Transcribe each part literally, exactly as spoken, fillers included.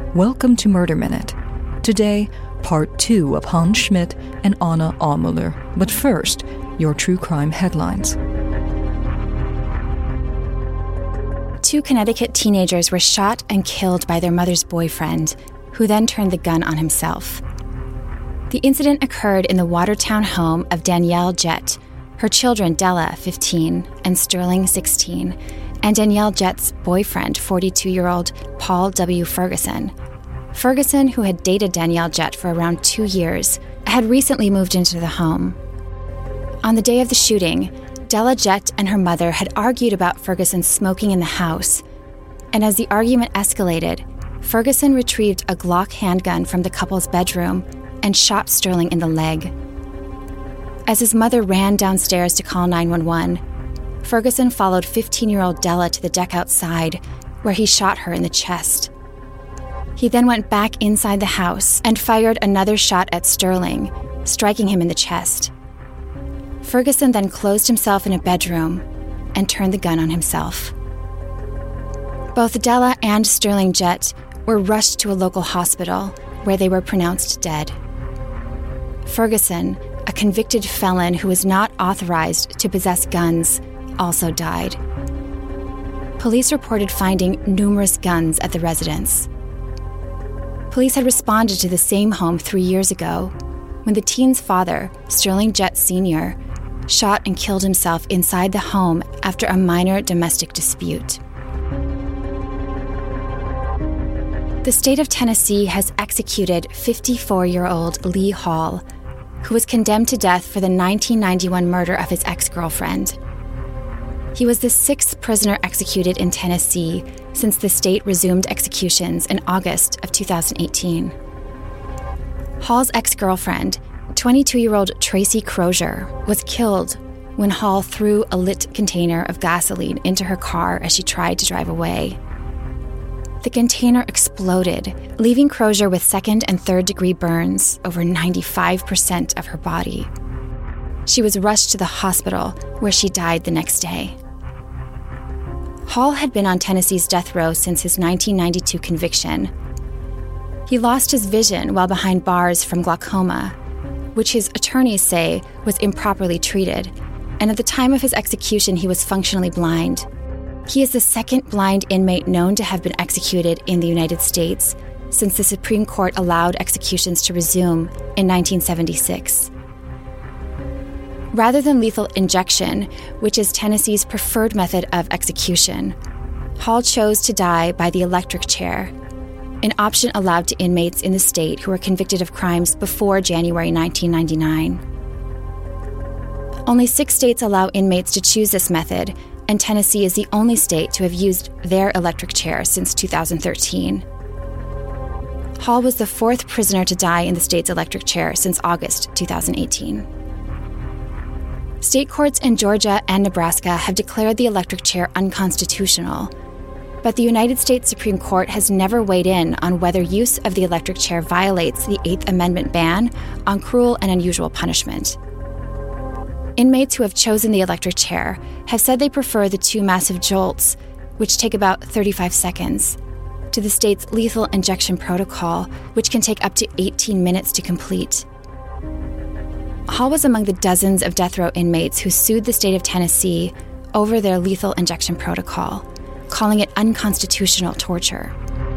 Welcome to Murder Minute. Today, part two of Hans Schmidt and Anna Aumüller. But first, your true crime headlines. Two Connecticut teenagers were shot and killed by their mother's boyfriend, who then turned the gun on himself. The incident occurred in the Watertown home of Danielle Jett, her children Della, fifteen, and Sterling, sixteen, and Danielle Jett's boyfriend, forty-two-year-old Paul W. Ferguson. Ferguson, who had dated Danielle Jett for around two years, had recently moved into the home. On the day of the shooting, Della Jett and her mother had argued about Ferguson smoking in the house, and as the argument escalated, Ferguson retrieved a Glock handgun from the couple's bedroom and shot Sterling in the leg. As his mother ran downstairs to call nine one one, Ferguson followed fifteen-year-old Della to the deck outside, where he shot her in the chest. He then went back inside the house and fired another shot at Sterling, striking him in the chest. Ferguson then closed himself in a bedroom and turned the gun on himself. Both Della and Sterling Jett were rushed to a local hospital, where they were pronounced dead. Ferguson, a convicted felon who was not authorized to possess guns, also died. Police reported finding numerous guns at the residence. Police had responded to the same home three years ago, when the teen's father, Sterling Jett Senior, shot and killed himself inside the home after a minor domestic dispute. The state of Tennessee has executed fifty-four-year-old Lee Hall, who was condemned to death for the nineteen ninety-one murder of his ex-girlfriend. He was the sixth prisoner executed in Tennessee since the state resumed executions in August of two thousand eighteen. Hall's ex-girlfriend, twenty-two-year-old Tracy Crozier, was killed when Hall threw a lit container of gasoline into her car as she tried to drive away. The container exploded, leaving Crozier with second and third degree burns over ninety-five percent of her body. She was rushed to the hospital, where she died the next day. Hall had been on Tennessee's death row since his nineteen ninety-two conviction. He lost his vision while behind bars from glaucoma, which his attorneys say was improperly treated, and at the time of his execution he was functionally blind. He is the second blind inmate known to have been executed in the United States since the Supreme Court allowed executions to resume in nineteen seventy-six. Rather than lethal injection, which is Tennessee's preferred method of execution, Hall chose to die by the electric chair, an option allowed to inmates in the state who were convicted of crimes before January nineteen ninety-nine. Only six states allow inmates to choose this method, and Tennessee is the only state to have used their electric chair since two thousand thirteen. Hall was the fourth prisoner to die in the state's electric chair since August two thousand eighteen. State courts in Georgia and Nebraska have declared the electric chair unconstitutional, but the United States Supreme Court has never weighed in on whether use of the electric chair violates the Eighth Amendment ban on cruel and unusual punishment. Inmates who have chosen the electric chair have said they prefer the two massive jolts, which take about thirty-five seconds, to the state's lethal injection protocol, which can take up to eighteen minutes to complete. Hall was among the dozens of death row inmates who sued the state of Tennessee over their lethal injection protocol, calling it unconstitutional torture.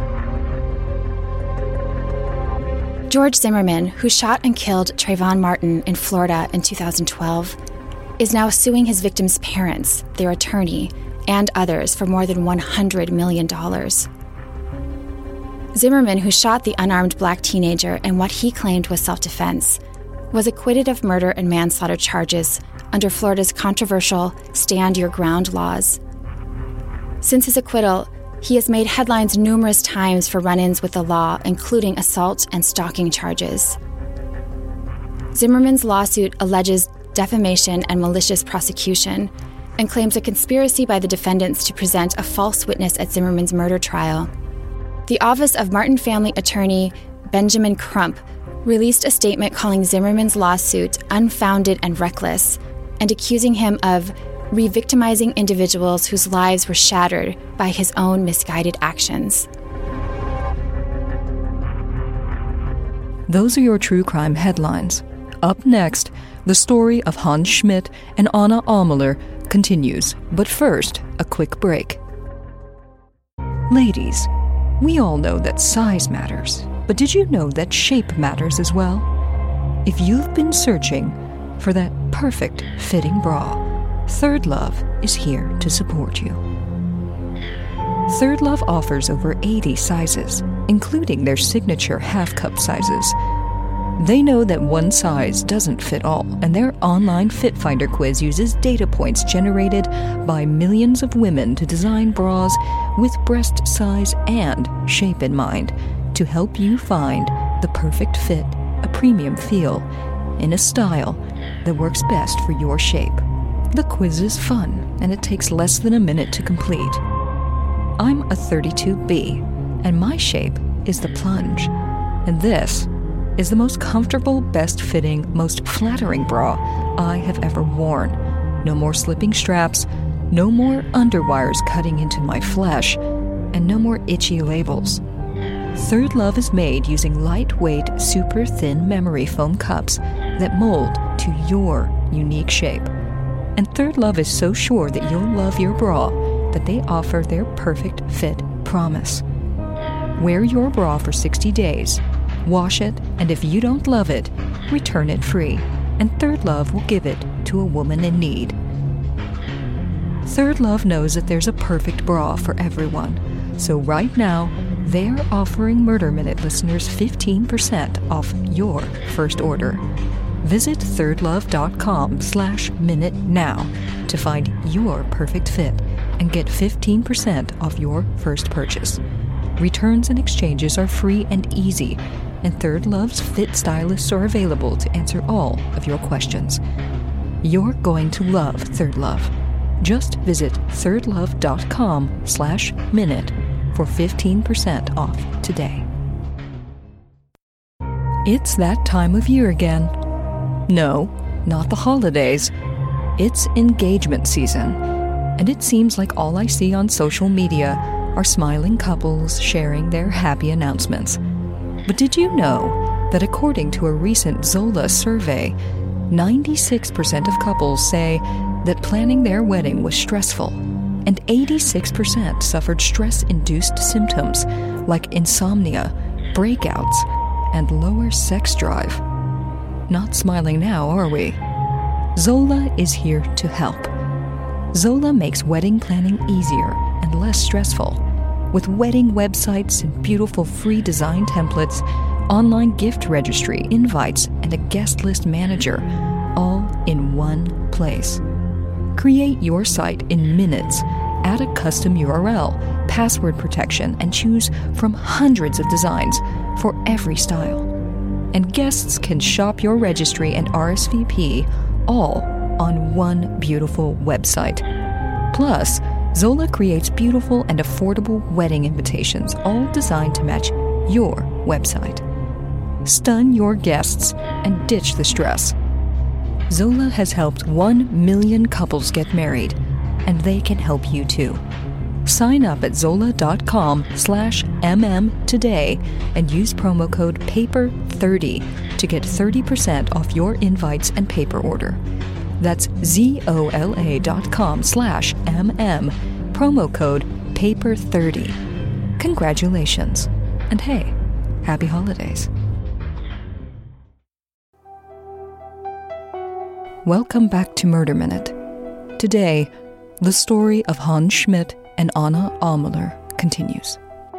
George Zimmerman, who shot and killed Trayvon Martin in Florida in two thousand twelve, is now suing his victims' parents, their attorney, and others for more than one hundred million dollars. Zimmerman, who shot the unarmed black teenager in what he claimed was self-defense, was acquitted of murder and manslaughter charges under Florida's controversial Stand Your Ground laws. Since his acquittal, he has made headlines numerous times for run-ins with the law, including assault and stalking charges. Zimmerman's lawsuit alleges defamation and malicious prosecution and claims a conspiracy by the defendants to present a false witness at Zimmerman's murder trial. The Office of Martin Family Attorney Benjamin Crump released a statement calling Zimmerman's lawsuit unfounded and reckless, and accusing him of re-victimizing individuals whose lives were shattered by his own misguided actions. Those are your true crime headlines. Up next, the story of Hans Schmidt and Anna Aumler continues. But first, a quick break. Ladies, we all know that size matters, but did you know that shape matters as well? If you've been searching for that perfect fitting bra, Third Love is here to support you. Third Love offers over eighty sizes, including their signature half-cup sizes. They know that one size doesn't fit all, and their online Fit Finder quiz uses data points generated by millions of women to design bras with breast size and shape in mind to help you find the perfect fit, a premium feel, in a style that works best for your shape. The quiz is fun, and it takes less than a minute to complete. I'm a thirty-two B, and my shape is the plunge, and this is the most comfortable, best-fitting, most flattering bra I have ever worn. No more slipping straps, no more underwires cutting into my flesh, and no more itchy labels. Third Love is made using lightweight, super thin memory foam cups that mold to your unique shape. And Third Love is so sure that you'll love your bra that they offer their perfect fit promise. Wear your bra for sixty days, wash it, and if you don't love it, return it free, and Third Love will give it to a woman in need. Third Love knows that there's a perfect bra for everyone, so right now, they're offering Murder Minute listeners fifteen percent off your first order. Visit thirdlove.com slash minute now to find your perfect fit and get fifteen percent off your first purchase. Returns and exchanges are free and easy, and Third Love's fit stylists are available to answer all of your questions. You're going to love Third Love. Just visit thirdlove.com slash minute for fifteen percent off today. It's that time of year again. No, not the holidays. It's engagement season, and it seems like all I see on social media are smiling couples sharing their happy announcements. But did you know that according to a recent Zola survey, ninety-six percent of couples say that planning their wedding was stressful, and eighty-six percent suffered stress-induced symptoms like insomnia, breakouts, and lower sex drive? Not smiling now, are we? Zola is here to help. Zola makes wedding planning easier and less stressful, with wedding websites and beautiful free design templates, online gift registry, invites, and a guest list manager, all in one place. Create your site in minutes, add a custom U R L, password protection, and choose from hundreds of designs for every style. And guests can shop your registry and R S V P all on one beautiful website. Plus, Zola creates beautiful and affordable wedding invitations, all designed to match your website. Stun your guests and ditch the stress. Zola has helped one million couples get married, and they can help you too. Sign up at zola.com slash mm today and use promo code paper thirty to get thirty percent off your invites and paper order. That's Z-O-L-A dot com slash mm, promo code paper thirty. Congratulations. And hey, happy holidays. Welcome back to Murder Minute. Today, the story of Hans Schmidt and Anna Aumler continues.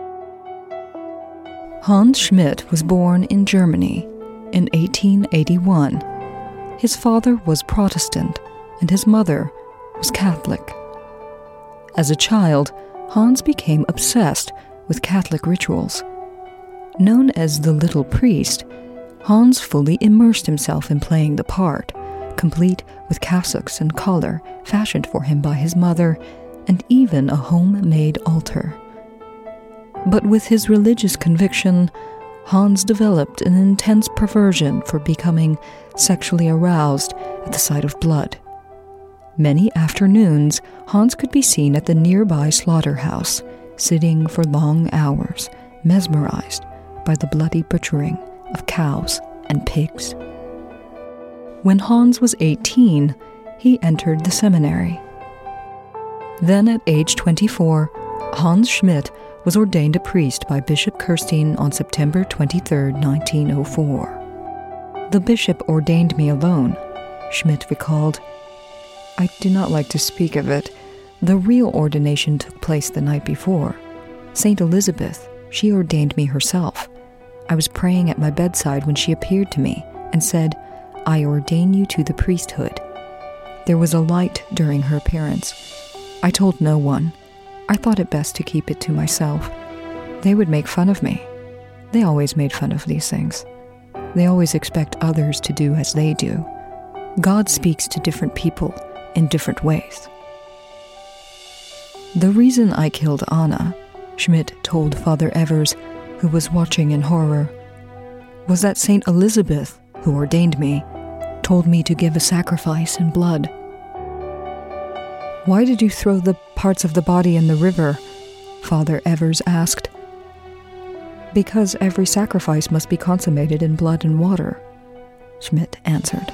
Hans Schmidt was born in Germany in eighteen eighty-one. His father was Protestant and his mother was Catholic. As a child, Hans became obsessed with Catholic rituals. Known as the Little Priest, Hans fully immersed himself in playing the part, complete with cassocks and collar fashioned for him by his mother, and even a homemade altar. But with his religious conviction, Hans developed an intense perversion for becoming sexually aroused at the sight of blood. Many afternoons, Hans could be seen at the nearby slaughterhouse, sitting for long hours, mesmerized by the bloody butchering of cows and pigs. When Hans was eighteen, he entered the seminary. Then at age twenty-four, Hans Schmidt was ordained a priest by Bishop Kirstein on September twenty-third, nineteen oh four. The bishop ordained me alone, Schmidt recalled. I do not like to speak of it. The real ordination took place the night before. Saint Elizabeth, she ordained me herself. I was praying at my bedside when she appeared to me and said, I ordain you to the priesthood. There was a light during her appearance. I told no one. I thought it best to keep it to myself. They would make fun of me. They always made fun of these things. They always expect others to do as they do. God speaks to different people in different ways. The reason I killed Anna, Schmidt told Father Evers, who was watching in horror, was that Saint Elizabeth, who ordained me, told me to give a sacrifice in blood. Why did you throw the parts of the body in the river? Father Evers asked. Because every sacrifice must be consummated in blood and water, Schmidt answered.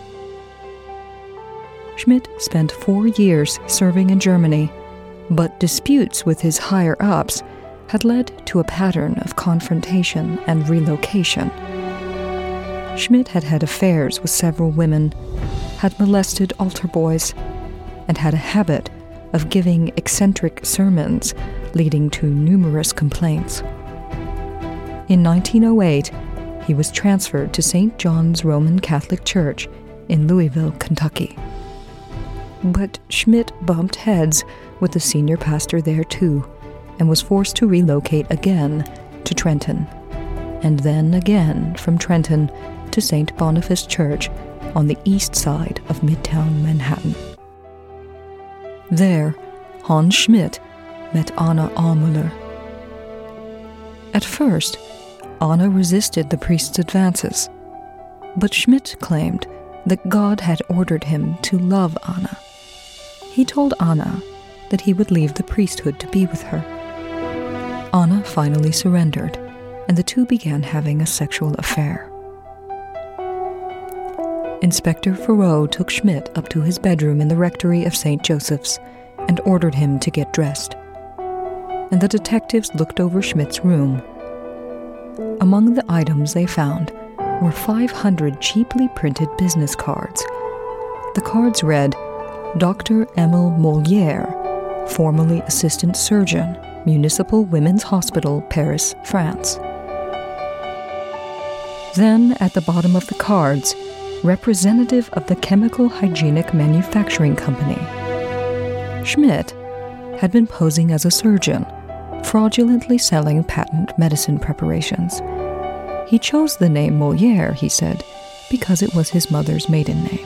Schmidt spent four years serving in Germany, but disputes with his higher-ups had led to a pattern of confrontation and relocation. Schmidt had had affairs with several women, had molested altar boys, and had a habit of giving eccentric sermons, leading to numerous complaints. In nineteen oh eight, he was transferred to Saint John's Roman Catholic Church in Louisville, Kentucky. But Schmidt bumped heads with the senior pastor there too, and was forced to relocate again to Trenton, and then again from Trenton to Saint Boniface Church on the east side of Midtown Manhattan. There, Hans Schmidt met Anna Ahlmüller. At first, Anna resisted the priest's advances, but Schmidt claimed that God had ordered him to love Anna. He told Anna that he would leave the priesthood to be with her. Anna finally surrendered, and the two began having a sexual affair. Inspector Farreau took Schmidt up to his bedroom in the rectory of Saint Joseph's and ordered him to get dressed. And the detectives looked over Schmidt's room. Among the items they found were five hundred cheaply printed business cards. The cards read, Doctor Emile Molière, formerly assistant surgeon, Municipal Women's Hospital, Paris, France. Then, at the bottom of the cards, representative of the Chemical Hygienic Manufacturing Company. Schmidt had been posing as a surgeon, fraudulently selling patent medicine preparations. He chose the name Molière, he said, because it was his mother's maiden name.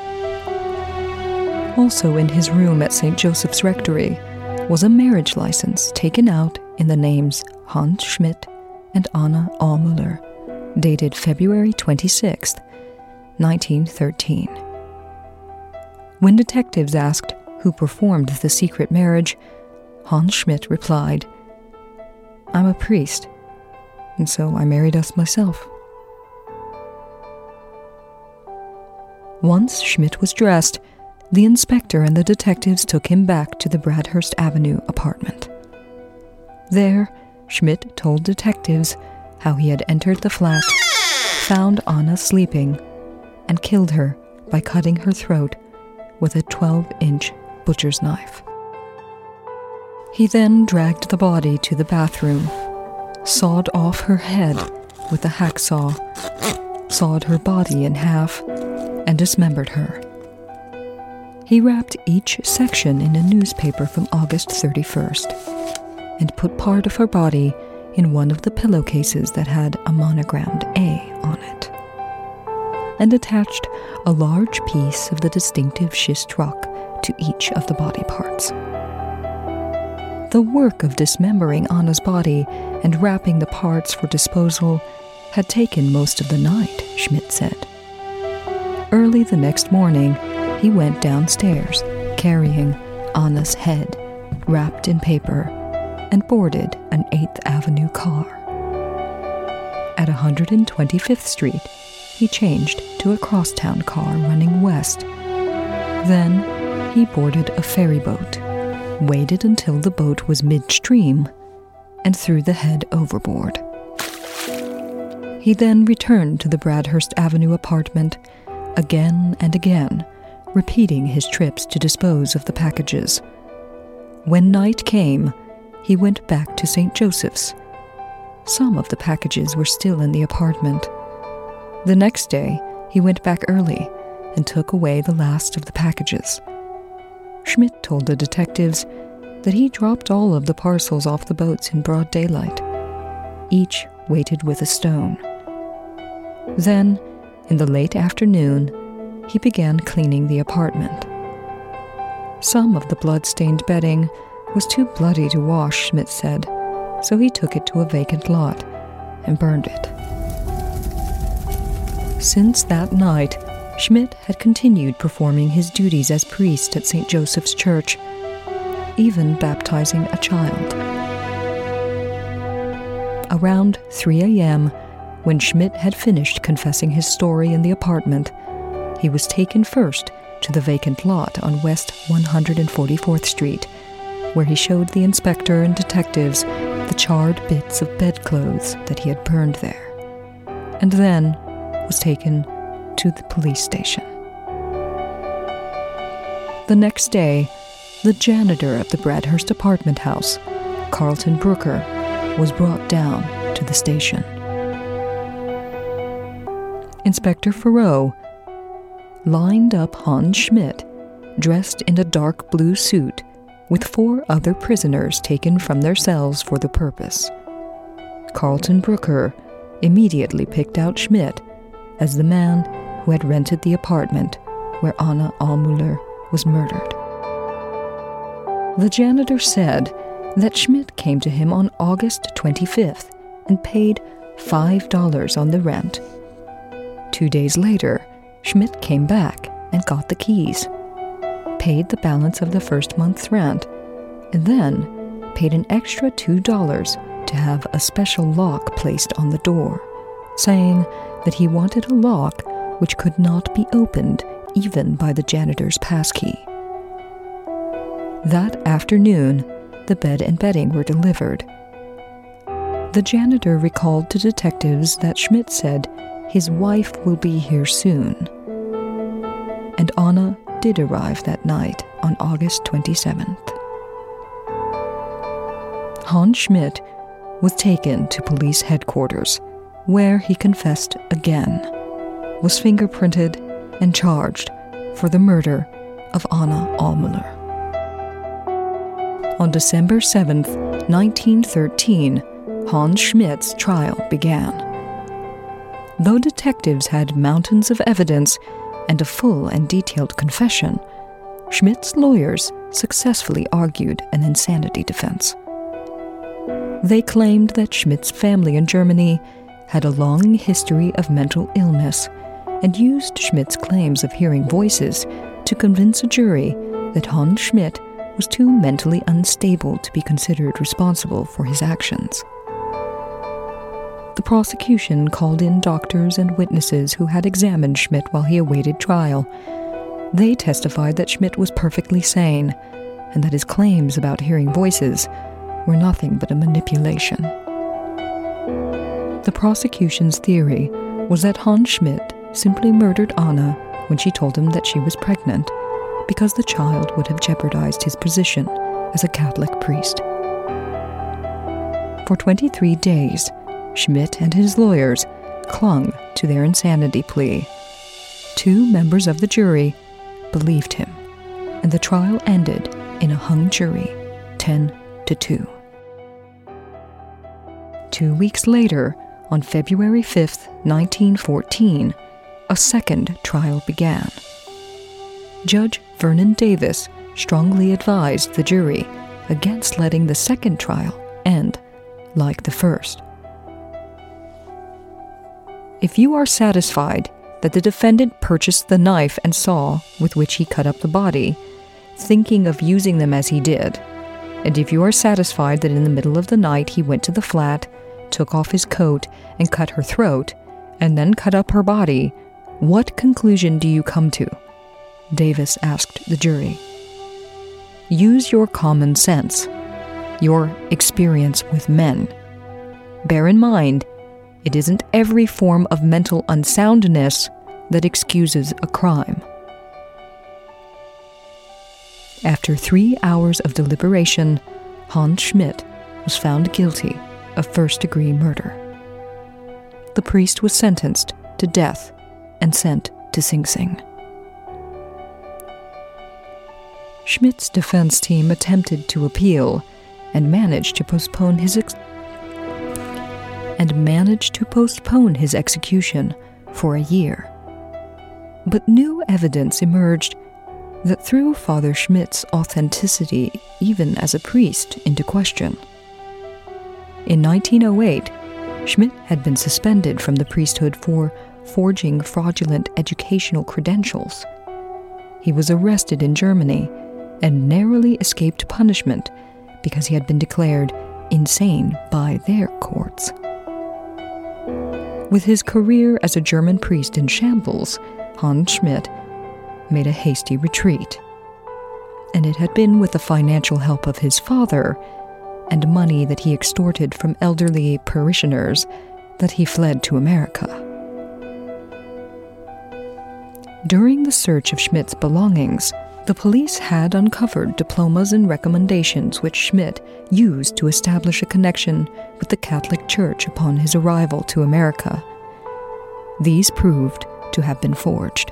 Also in his room at Saint Joseph's Rectory was a marriage license taken out in the names Hans Schmidt and Anna Ahlmüller, dated February twenty-sixth, nineteen thirteen. When detectives asked who performed the secret marriage, Hans Schmidt replied, I'm a priest, and so I married us myself. Once Schmidt was dressed, the inspector and the detectives took him back to the Bradhurst Avenue apartment. There, Schmidt told detectives how he had entered the flat, found Anna sleeping, and killed her by cutting her throat with a twelve-inch butcher's knife. He then dragged the body to the bathroom, sawed off her head with a hacksaw, sawed her body in half, and dismembered her. He wrapped each section in a newspaper from August thirty-first and put part of her body in one of the pillowcases that had a monogrammed A on it, and attached a large piece of the distinctive schist rock to each of the body parts. The work of dismembering Anna's body and wrapping the parts for disposal had taken most of the night, Schmidt said. Early the next morning, he went downstairs, carrying Anna's head, wrapped in paper, and boarded an eighth Avenue car. At one hundred twenty-fifth Street, he changed to a crosstown car running west. Then he boarded a ferry boat, waited until the boat was midstream, and threw the head overboard. He then returned to the Bradhurst Avenue apartment again and again, repeating his trips to dispose of the packages. When night came, he went back to Saint Joseph's. Some of the packages were still in the apartment. The next day, he went back early and took away the last of the packages. Schmidt told the detectives that he dropped all of the parcels off the boats in broad daylight, each weighted with a stone. Then, in the late afternoon, he began cleaning the apartment. Some of the blood-stained bedding was too bloody to wash, Schmidt said, so he took it to a vacant lot and burned it. Since that night, Schmidt had continued performing his duties as priest at Saint Joseph's Church, even baptizing a child. Around three a.m., when Schmidt had finished confessing his story in the apartment, he was taken first to the vacant lot on West one hundred forty-fourth Street, where he showed the inspector and detectives the charred bits of bedclothes that he had burned there, and then was taken to the police station. The next day, the janitor at the Bradhurst apartment house, Carlton Brooker, was brought down to the station. Inspector Farrow lined up Hans Schmidt, dressed in a dark blue suit, with four other prisoners taken from their cells for the purpose. Carlton Brooker immediately picked out Schmidt as the man who had rented the apartment where Anna Ahlmüller was murdered. The janitor said that Schmidt came to him on August twenty-fifth and paid five dollars on the rent. Two days later, Schmidt came back and got the keys, paid the balance of the first month's rent, and then paid an extra two dollars to have a special lock placed on the door, saying that he wanted a lock which could not be opened even by the janitor's passkey. That afternoon, the bed and bedding were delivered. The janitor recalled to detectives that Schmidt said his wife will be here soon. And Anna did arrive that night on August twenty-seventh. Hans Schmidt was taken to police headquarters, where he confessed again, was fingerprinted and charged for the murder of Anna Ahlmüller. On December seventh, nineteen thirteen, Hans Schmidt's trial began. Though detectives had mountains of evidence and a full and detailed confession, Schmidt's lawyers successfully argued an insanity defense. They claimed that Schmidt's family in Germany had a long history of mental illness and used Schmidt's claims of hearing voices to convince a jury that Hans Schmidt was too mentally unstable to be considered responsible for his actions. The prosecution called in doctors and witnesses who had examined Schmidt while he awaited trial. They testified that Schmidt was perfectly sane and that his claims about hearing voices were nothing but a manipulation. The prosecution's theory was that Hans Schmidt simply murdered Anna when she told him that she was pregnant, because the child would have jeopardized his position as a Catholic priest. For twenty-three days, Schmidt and his lawyers clung to their insanity plea. Two members of the jury believed him, and the trial ended in a hung jury, ten to two. Two weeks later, on February fifth, nineteen fourteen, a second trial began. Judge Vernon Davis strongly advised the jury against letting the second trial end like the first. If you are satisfied that the defendant purchased the knife and saw with which he cut up the body, thinking of using them as he did, and if you are satisfied that in the middle of the night he went to the flat, took off his coat and cut her throat, and then cut up her body, what conclusion do you come to? Davis asked the jury. Use your common sense, your experience with men. Bear in mind, it isn't every form of mental unsoundness that excuses a crime. After three hours of deliberation, Hans Schmidt was found guilty of first-degree murder. The priest was sentenced to death and sent to Sing Sing. Schmidt's defense team attempted to appeal and managed to postpone his ex- and managed to postpone his execution for a year. But new evidence emerged that threw Father Schmidt's authenticity, even as a priest, into question. In nineteen oh eight, Schmidt had been suspended from the priesthood for forging fraudulent educational credentials. He was arrested in Germany and narrowly escaped punishment because he had been declared insane by their courts. With his career as a German priest in shambles, Hans Schmidt made a hasty retreat. And it had been with the financial help of his father and money that he extorted from elderly parishioners that he fled to America. During the search of Schmidt's belongings, the police had uncovered diplomas and recommendations which Schmidt used to establish a connection with the Catholic Church upon his arrival to America. These proved to have been forged.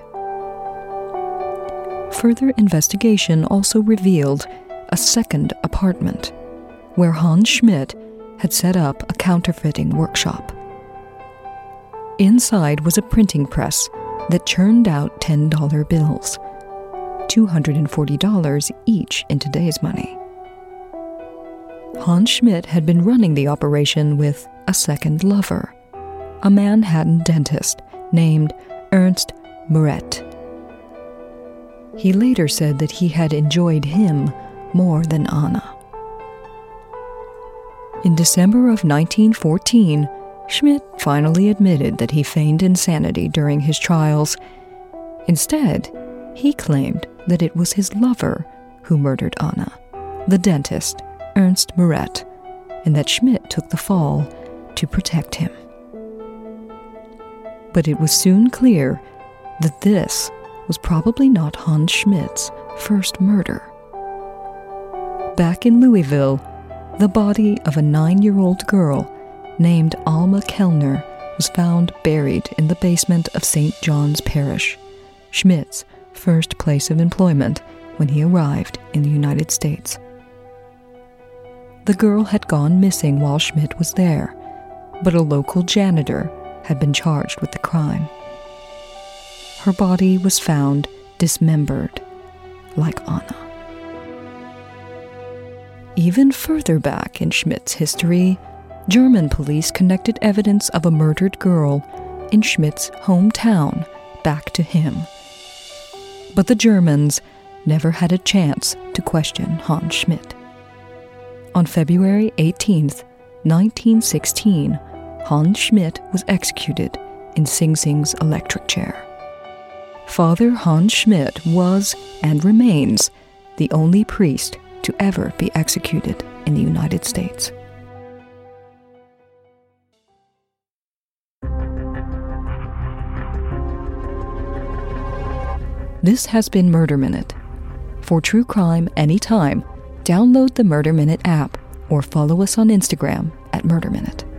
Further investigation also revealed a second apartment, where Hans Schmidt had set up a counterfeiting workshop. Inside was a printing press that churned out ten dollar bills, two hundred forty dollars each in today's money. Hans Schmidt had been running the operation with a second lover, a Manhattan dentist named Ernst Muret. He later said that he had enjoyed him more than Anna. In December of nineteen fourteen, Schmidt finally admitted that he feigned insanity during his trials. Instead, he claimed that it was his lover who murdered Anna, the dentist, Ernst Muret, and that Schmidt took the fall to protect him. But it was soon clear that this was probably not Hans Schmidt's first murder. Back in Louisville, the body of a nine-year-old girl named Alma Kellner was found buried in the basement of Saint John's Parish, Schmidt's first place of employment when he arrived in the United States. The girl had gone missing while Schmidt was there, but a local janitor had been charged with the crime. Her body was found dismembered, like Anna. Even further back in Schmidt's history, German police connected evidence of a murdered girl in Schmidt's hometown back to him. But the Germans never had a chance to question Hans Schmidt. On February eighteenth, nineteen sixteen, Hans Schmidt was executed in Sing Sing's electric chair. Father Hans Schmidt was, and remains, the only priest to ever be executed in the United States. This has been Murder Minute. For true crime anytime, download the Murder Minute app or follow us on Instagram at Murder Minute.